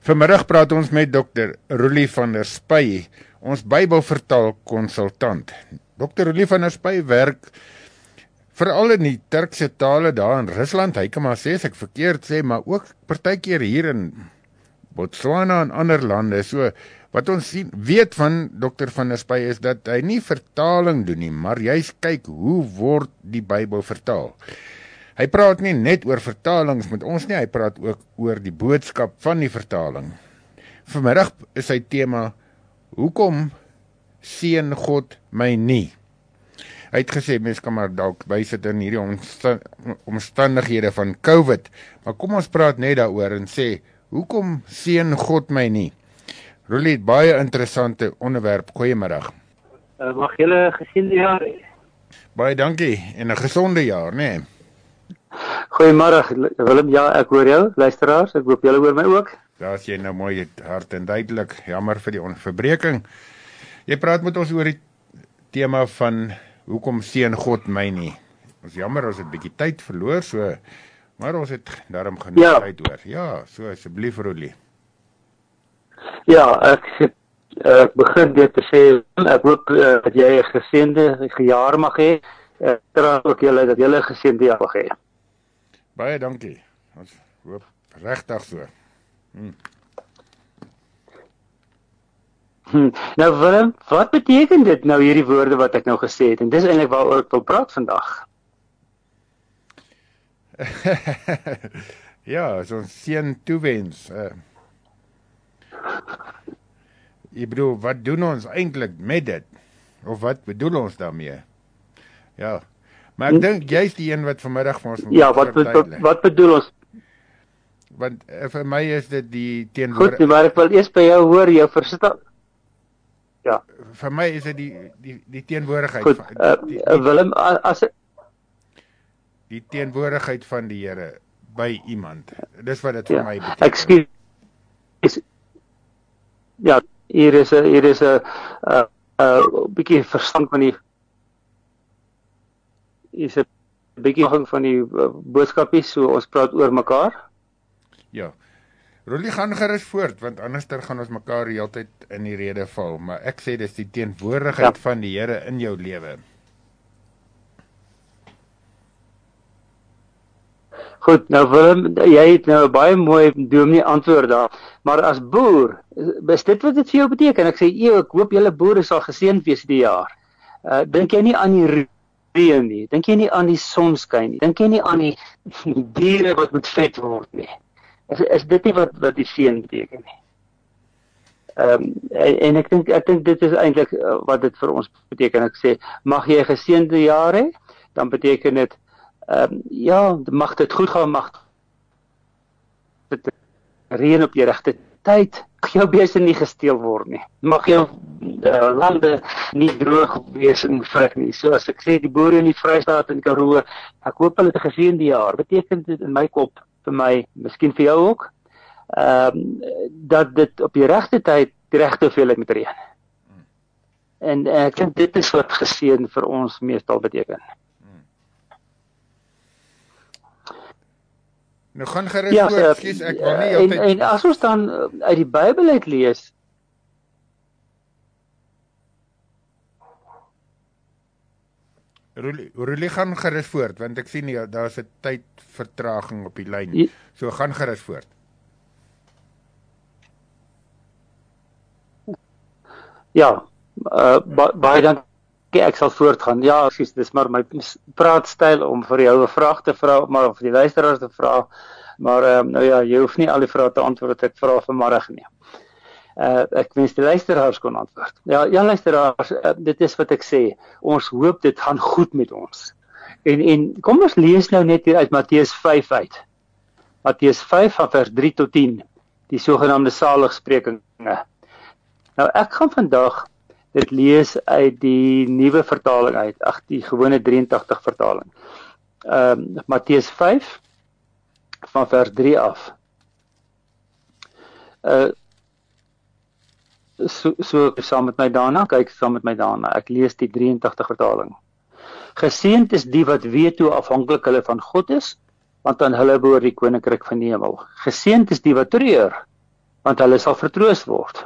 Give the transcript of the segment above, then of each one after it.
Vanmiddag praat ons met Dr. Roelie van der Spy, ons Bybelvertaal-konsultant. Dr. Roelie van der Spy werk veral in die Turkse tale daar in Rusland, hy kan maar sê, as ek verkeerd sê, maar ook partykeer hier in Botswana en ander lande. So, wat ons weet van Dr. van der Spy is dat hy nie vertaling doen nie, maar juist kyk hoe word die Bybel vertaal. Hy praat nie net oor vertalings met ons nie, hy praat ook oor die boodskap van die vertaling. Vanmiddag is sy tema, hoekom seën God my nie? Hy het gesê, mens kan maar dalk bysit in hierdie omstandighede van COVID, maar kom ons praat net daaroor en sê, hoekom seën God my nie? Roelie, baie interessante onderwerp, goeiemiddag. Mag julle geseënde jaar hê. Baie dankie, en 'n gesonde jaar, nee. Goeiemôre Willem, ja, ek hoor jou, luisteraars, ek hoop julle hoor my ook. Daar is jy nou mooi hard en duidelik, jammer vir die verbreking. Jy praat met ons oor die tema van, hoekom seën God my nie? Ons jammer, ons het 'n bietjie tyd verloor, so, maar ons het daarom genoeg tyd oor. Ja, so asseblief Roelie. Ja, ek begin dit te sê, ek hoop dat jy 'n geseënde jaar mag hê, terwyl ook julle dat julle 'n geseënde jaar mag hê. Baie dankie. Ons hoop regtig so. Nou Willem, wat beteken dit nou hierdie woorde wat ek nou gesê het? En dis eintlik waaroor ek wil praat vandag. Ja, so 'n seën toewens. Ek bedoel, wat doen ons eintlik met dit? Of wat bedoel ons daarmee? Ja. Maar ek dink jy's die een wat vanmiddag vir ons moet wat bedoel ons? Want vir my is dit die teenwoordigheid. Goed, maar ek wil eers by jou hoor, jou verstaan. Ja. Vir my is dit die teenwoordigheid goed, Willem, die teenwoordigheid van die Here by iemand. Dis wat dit vir my beteken. Ekskuus. Ja, hier is 'n bietjie verstand van die is 'n bietjie van die boodskapies, so ons praat oor mekaar. Ja. Roelie, gaan gerus voort, want anderster gaan ons mekaar die hele tyd in die rede val, maar ek sê dis die teenwoordigheid van die Here in jou lewe. Goed, nou Willem, jy het nou 'n baie mooi dominee antwoord daar, maar as boer, is dit wat dit vir jou beteken? Ek sê, ek hoop julle boere sal geseënd wees die jaar. Dink jy nie aan die reën nie, dink jy nie aan die sonskyn nie, dink jy nie aan die diere wat moet vet word nie. Is dit nie wat die seën beteken nie? En ek dink dit is eintlik wat dit vir ons beteken. Ek sê, mag jy 'n geseënde jaar hê, dan beteken dit mag dit goed gaan, mag dit reën op die regte tyd, mag jou beeste nie gesteel word nie, mag jou lande nie droog wees en vrek nie. So as ek sê, die boere in die Vrystaat en Karoo, ek hoop hulle het 'n geseënde jaar, beteken dit in my kop, vir my, miskien vir jou ook, dat dit op die regte tyd, die regte hoeveelheid moet reën. En ek dink dit is wat geseën vir ons meestal beteken. Nou gaan gerus voort, skies, ek wil nie altyd... En as ons dan uit die Bybel uit lees, Roelie, gaan gerus voort, want ek sien nie, daar is 'n tydvertraging op die lyn, so gaan gerus voort. Ja, baie dankie, ek sal voortgaan. Ja, dis maar my praatstyl om vir jou 'n vraag te vra, maar vir die luisteraars te vra, maar nou ja, jy hoef nie al die vrae te antwoord wat ek vra vanmiddag nie. Ek wens die luisteraars kon antwoord. Ja, luisteraars, dit is wat ek sê, ons hoop dit gaan goed met ons. En kom ons lees nou net hier uit Matteus 5 uit. Matteus 5 van vers 3 tot 10, die sogenaamde saligsprekinge. Nou ek gaan vandag dit lees uit die nuwe vertaling uit, die gewone 83 vertaling. Matteus 5 van vers 3 af. So saam met my daarna, kyk saam met my daarna. Ek lees die 83 vertaling. Geseënd is die wat weet hoe afhanklik hulle van God is, want aan hulle behoort die koninkryk van die hemel. Geseënd is die wat treur, want hulle sal vertroos word.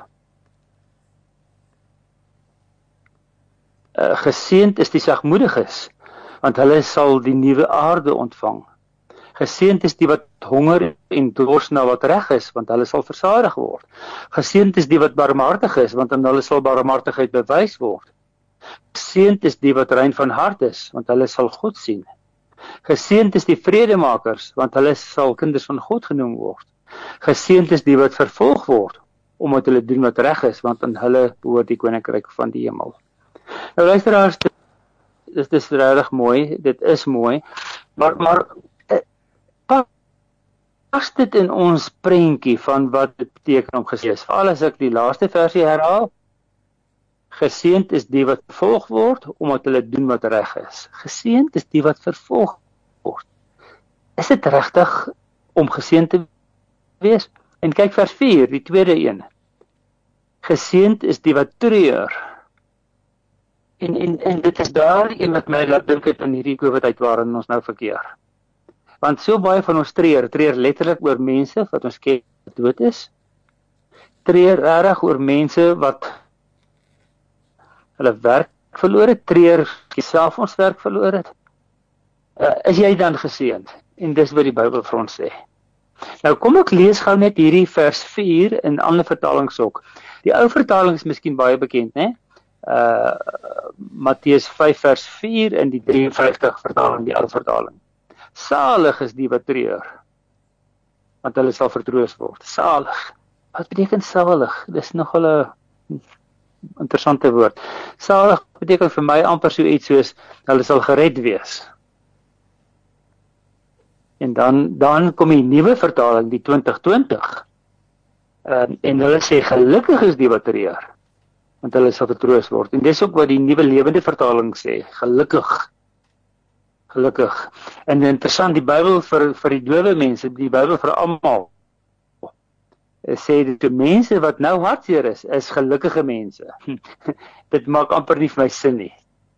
Geseënd is die sagmoediges, want hulle sal die nuwe aarde ontvang. Geseënd is die wat honger en dors na wat reg is, want hulle sal versadig word. Geseënd is die wat barmhartig is, want aan hulle sal barmhartigheid bewys word. Geseënd is die wat rein van hart is, want hulle sal God sien. Geseënd is die vredemakers, want hulle sal kinders van God genoem word. Geseënd is die wat vervolg word, omdat hulle doen wat reg is, want aan hulle behoort die koninkryk van die hemel. Nou luisteraars, dit is regtig mooi, dit is mooi, maar pas dit in ons prentjie van wat dit beteken om geseënd is. Veral as ek die laaste versie herhaal, geseënd is die wat vervolg word, omdat hulle doen wat reg is. Geseënd is die wat vervolg word. Is dit regtig om geseënd te wees? En kyk vers 4, die tweede een. Geseënd is die wat treur. En dit is daar een wat my laat dink het aan hierdie COVID-tyd waarin ons nou verkeer. Want so baie van ons treur letterlik oor mense wat ons ken wat dood is. Treur regtig oor mense wat hulle werk verloor het, treur self ons werk verloor het. Is jy dan geseënd? En dis wat die Bybel vir ons sê. Nou kom ek lees gou net hierdie vers 4 in ander vertalings ook. Die ou vertaling is miskien baie bekend, né? Matteus 5 vers 4 in die 53 vertaling, die ou vertaling. Salig is die wat treur, want hulle sal vertroos word. Salig. Wat beteken salig? Dis nogal 'n interessante woord. Salig beteken vir my amper so iets soos hulle sal gered wees. En dan kom die nuwe vertaling, die 2020. En hulle sê gelukkig is die wat treur, want hulle sal vertroos word. En dis ook wat die nuwe lewende vertaling sê, gelukkig. Gelukkig. En interessant, die Bybel vir die dowe mense, die Bybel vir almal, sê dit die mense wat nou hartseer is gelukkige mense. Dit maak amper nie vir my sin nie.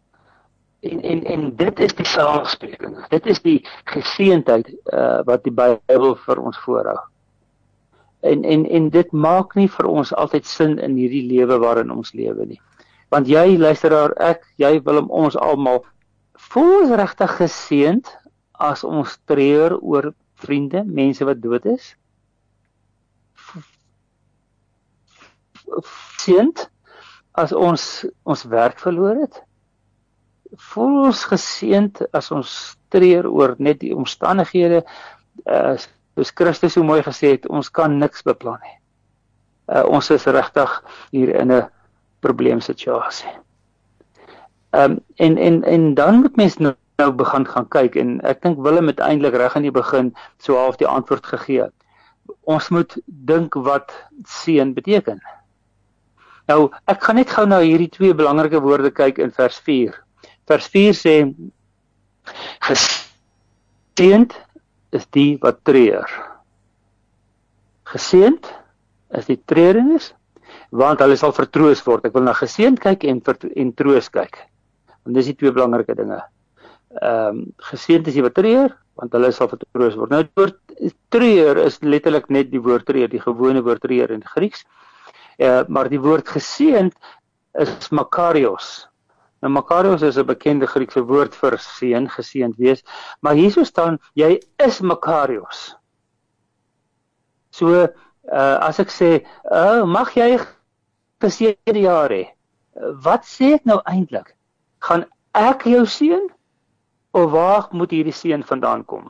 En dit is die saligspreking. Dit is die geseëndheid wat die Bybel vir ons voorhou. En dit maak nie vir ons altyd sin in hierdie lewe waarin ons lewe nie. Want jy, luisteraar, jy wil ons almal voel ons regtig geseënd as ons treur oor vriende, mense wat dood is? Geseënd as ons werk verloor het? Voel ons geseënd as ons treur oor net die omstandighede, soos Christus so mooi gesê het, ons kan niks beplan nie. Ons is regtig hier in 'n probleemsituasie. En dan moet mens nou begin gaan kyk, en ek dink Willem het eintlik reg aan die begin so half die antwoord gegee. Ons moet dink wat seën beteken. Nou, ek gaan net gou na hierdie twee belangrike woorde kyk in vers 4. Vers 4 sê, geseënd is die wat treur. Geseënd is die treurenis, want hulle sal vertroos word. Ek wil na geseënd kyk en troos kyk. Want dis die twee belangrike dinge. Geseënd is die wat treur, want hulle sal vertroos word. Nou, die woord treur is letterlik net die woord treur, die gewone woord treur in Grieks. Maar die woord geseënd is makarios. Nou, makarios is 'n bekende Griekse woord vir seën, geseënd wees. Maar hierso staan, jy is makarios. So, as ek sê, mag jy geseënde jaar hê, wat sê ek nou eintlik? Gaan ek jou seën? Of waar moet hierdie seën vandaan kom?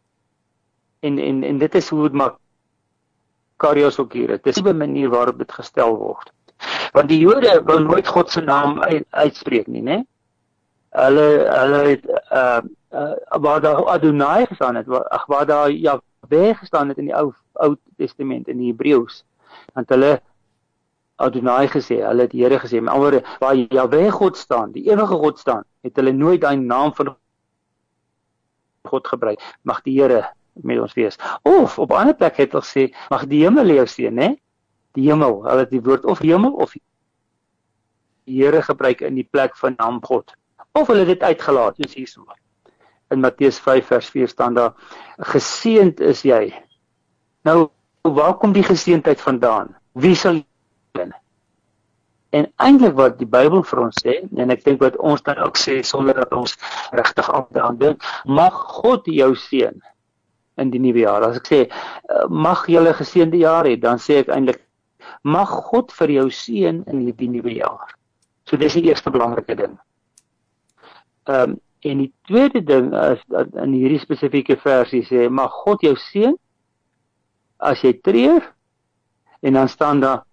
En dit is hoe dit makarios ook hier. Dit is 'n manier waarop dit gestel word. Want die Jode wil nooit God se naam uitspreek nie, né? Hulle het waar daar Adonai gestaan het, waar daar Jahwe gestaan het in die Ou Testament, in die Hebreëus, want hulle Adonai gesê, hulle het Here gesê, met ander woorde, waar Jahwe God staan, die ewige God staan, het hulle nooit daai naam van God gebruik. Mag die Here met ons wees. Of op 'n ander plek het hulle gesê, mag die hemel jou seën, né? Die hemel, hulle het die woord of hemel of die Here gebruik in die plek van naam God. Of hulle het dit uitgelaat, soos hierso. In Matteus 5 vers 4 staan daar, geseënd is jy. Nou, waar kom die geseëndheid vandaan? Wie sal wen? En eintlik wat die Bybel vir ons sê, en ek dink wat ons dan ook sê, sonder dat ons regtig aan dink, mag God jou seën in die nuwe jaar. As ek sê, mag julle geseënde jaar hê, dan sê ek eintlik, mag God vir jou seën in die nuwe jaar. So dis die eerste belangrike ding. En die tweede ding is in hierdie spesifieke versie sê, mag God jou seën as jy treur, en dan staan daar,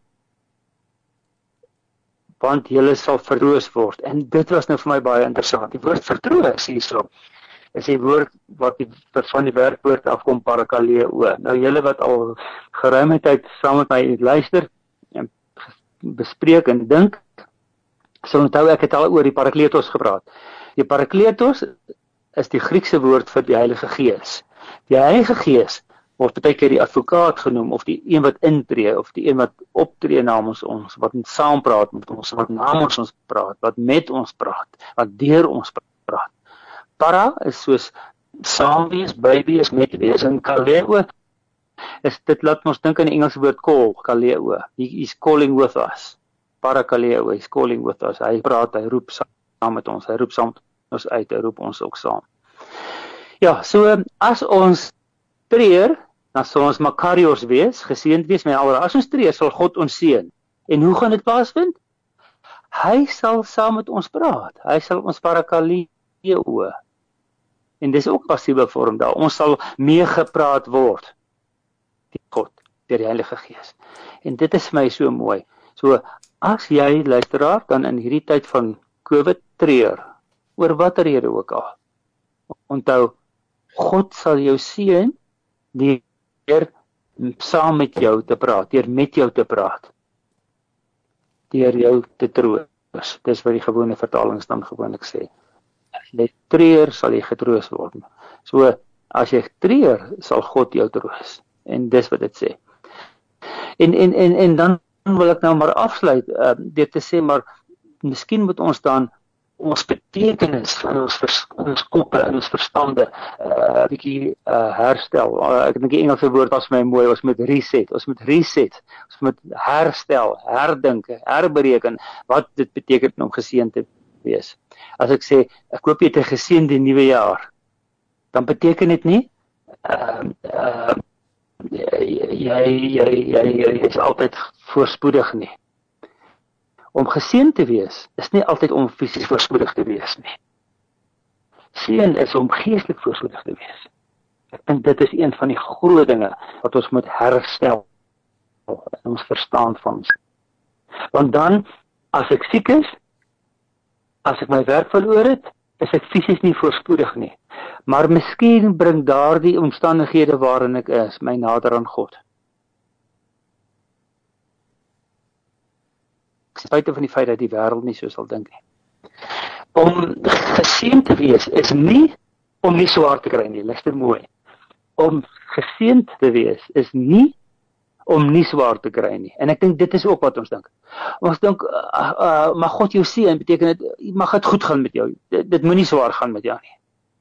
want julle sal vertroos word. En dit was nou vir my baie interessant. Die woord vertroos hierso is die woord wat van die werkwoord afkom, parakaleo. Nou julle wat al geruime tyd saam met my luister en bespreek en dink, sal onthou ek het al oor die parakletos gepraat. Die parakletos is die Griekse woord vir die Heilige Gees. Die Heilige Gees word baie keer die advokaat genoem, of die een wat intree, of die een wat optree namens ons, wat saam praat met ons, wat namens ons praat, wat met ons praat, wat deur ons praat. Para is soos saam wees, by wees, met wees, en kaleo is, dit laat ons dink aan die Engelse woord call, kaleo, he is calling with us, para kaleo, he is calling with us, hy praat, hy roep saam met ons, hy roep saam met ons uit, hy roep ons ook saam. Ja, so as ons treur, dan sal ons makarios wees, geseënd wees met alre. As ons treur, sal God ons seën. En hoe gaan dit plaasvind? Hy sal saam met ons praat. Hy sal ons parakaleo. En dis ook passiewe vorm daar. Ons sal meegepraat word. Die God, deur die Heilige Gees. En dit is vir my so mooi. So, as jy, luisteraar, dan in hierdie tyd van COVID treur, oor watter rede ook al, onthou, God sal jou seën, deur saam met jou te praat, deur met jou te praat, deur jou te troos. Dis wat die gewone vertalings dan gewoonlik sê. As jy treur, sal jy getroos word. So, as jy treur, sal God jou troos. En dis wat dit sê. En dan wil ek nou maar afsluit, deur te sê, maar miskien moet ons dan ons betekenis van ons koppe en ons verstande bietjie herstel. Ek dink die Engelse woord was my mooi, ons moet reset, ons moet herstel, herdink, herbereken wat dit beteken om geseënd te wees. As ek sê, ek hoop jy het 'n geseënde nuwe jaar, dan beteken dit nie jy is altyd voorspoedig nie. Om geseënd te wees, is nie altyd om fisies voorspoedig te wees nie. Seën is om geestelik voorspoedig te wees. Ek dink dit is een van die groot dinge wat ons moet herstel in ons verstaan van ons. Want dan, as ek siek is, as ek my werk verloor het, is ek fisies nie voorspoedig nie. Maar miskien bring daardie omstandighede waarin ek is, my nader aan God. Spite van die feit dat die wêreld nie so sal dink nie. Om geseënd te wees is nie om nie swaar te kry nie, luister mooi. Om geseënd te wees is nie om nie swaar te kry nie. En ek dink dit is ook wat ons dink. Ons dink, mag God jou seën, beteken dit, mag dit goed gaan met jou. Dit moet nie swaar gaan met jou nie.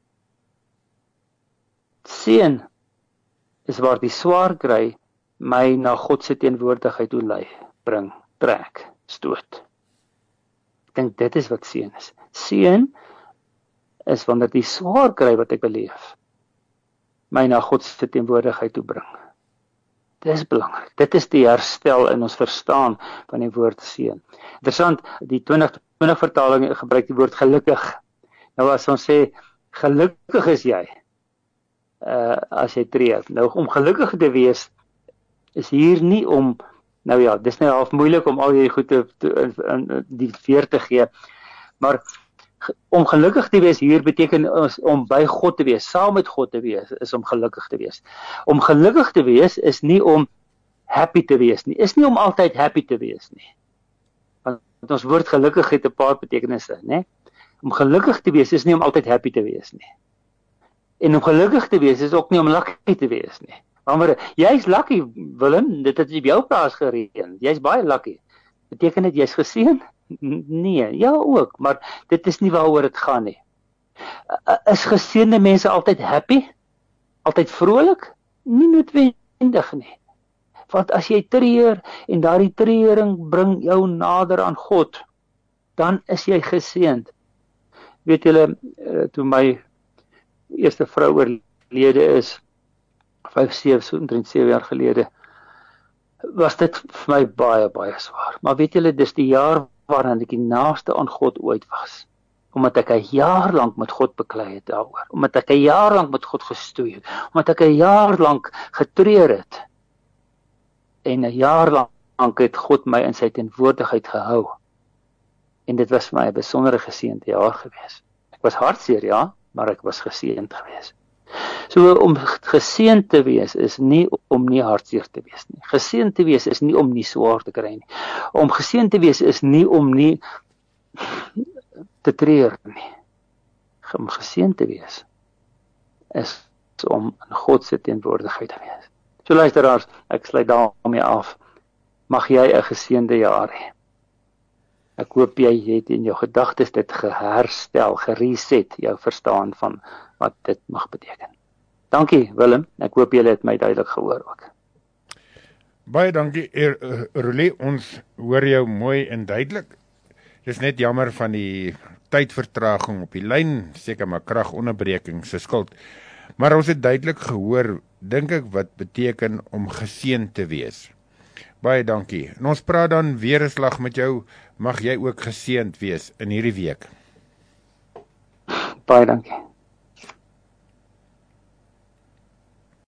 Seën is waar die swaar kry my na God se teenwoordigheid toe lei, bring, trek, stoot. Ek dink dit is wat seën is. Seën is wanneer die swaar kry wat ek beleef, my na God se teenwoordigheid toe bring. Dit is belangrik. Dit is die herstel in ons verstaan van die woord seën. Interessant, die 2020 vertaling gebruik die woord gelukkig. Nou as ons sê, gelukkig is jy, as jy treur. Nou, om gelukkig te wees, is hier nie om, nou ja, dis nou half moeilik om al die goed die weer te gee, maar om gelukkig te wees hier beteken om by God te wees, saam met God te wees, is om gelukkig te wees. Om gelukkig te wees is nie om happy te wees nie, is nie om altyd happy te wees nie. Want ons woord gelukkig het 'n paar betekenisse, né? Om gelukkig te wees is nie om altyd happy te wees nie. En om gelukkig te wees is ook nie om lucky te wees nie. Maar jy's lucky, Willem, dit het op jou plaas gereën. Jy's baie lucky. Beteken dit jy's geseën? Nee, ja ook, maar dit is nie waaroor dit gaan nie. Is geseënde mense altyd happy? Altyd vrolik? Nie noodwendig nie. Want as jy treur en daardie treuring bring jou nader aan God, dan is jy geseënd. Weet julle, toe my eerste vrou oorlede is, 7 jaar gelede, was dit vir my baie, baie swaar. Maar weet julle, dis die jaar waarin ek die naaste aan God ooit was. Omdat ek 'n jaar lank met God beklei het daaroor. Omdat ek 'n jaar lank met God gestoei het. Omdat ek 'n jaar lank getreur het. En 'n jaar lank het God my in sy teenwoordigheid gehou. En dit was vir my 'n besondere geseënde jaar gewees. Ek was hartseer, ja, maar ek was geseënd gewees. So om geseënd te wees is nie om nie hartseer te wees nie. Geseënd te wees is nie om nie swaar te kry nie. Om geseënd te wees is nie om nie te treur nie. Om geseënd te wees is om in God se teenwoordigheid te wees. So luisteraars, ek sluit daarmee af. Mag jy 'n geseënde jaar hê. Ek hoop jy het in jou gedagtes dit geherstel, gereset, jou verstaan van wat dit mag beteken. Dankie Willem, ek hoop julle het my duidelik gehoor ook. Baie dankie Roelie, ons hoor jou mooi en duidelik. Dis net jammer van die tydvertraging op die lyn, seker maar kragonderbreking se skuld. Maar ons het duidelik gehoor, dink ek, wat beteken om geseënd te wees. Baie dankie. En ons praat dan weer 'n slag met jou. Mag jy ook geseënd wees in hierdie week. Baie dankie.